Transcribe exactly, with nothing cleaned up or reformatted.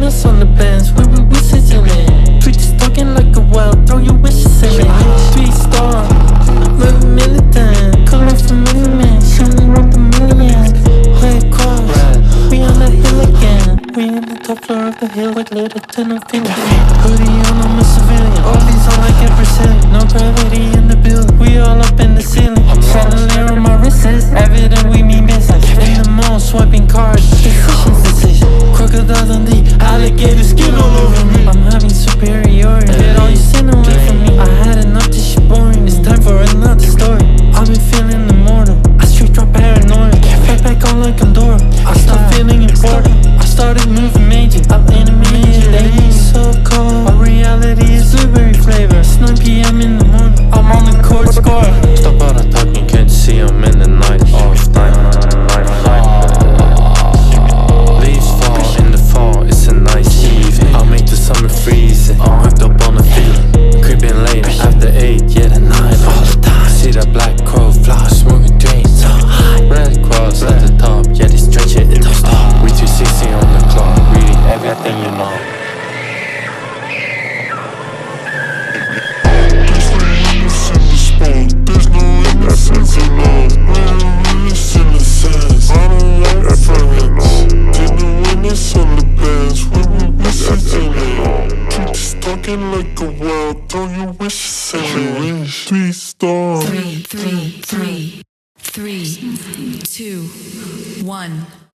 windows on the Benz, we we we sizzling. Preachers talking like a wild, throw your wishes in it. Three star, we're militant. Calling for million man, shining with the millions. Red cross, we on the hill again. We in the top floor of the hill with little tunnel fingers. Hoodie on, I'm a civilian. All these on like a Brazilian. No gravity in the building, we all up in the ceiling. Chandelier on my wrist is evident we mean business. In the mall, swiping cards, decisions, decisions. Crocodile Dundee, alligator skin all over me. I'm having superiority, get all you sin away from me. I had enough, this shit boring, it's time for another story. I've been feeling immortal, I straight drop paranoia. Fight back on like Andorra, I stopped feeling important. I started moving major, I'm animated, they ain't so cold. My reality is blueberry flavor, it's nine p m in the morning, I'm on the court score. Stop all the talking, can't you see I'm in the night off night, night, night. Leaves fall in the fall, it's a nice evening. I'll make the summer freezing, hooked up on the feeling. Creeping late after eight, yeah the nine all the time. See that black crow fly, smoking drains. Red cross at the top, yeah they stretch it, it don't stop. We two sixty on the clock, reading everything you know. There's no innocence in love. No innocence. I don't like friends. Did the winners on the Benz, we were wishing it. Truth is talking like a wild, throw your wishes in it. Three stars. Three, three, three, three, two, one.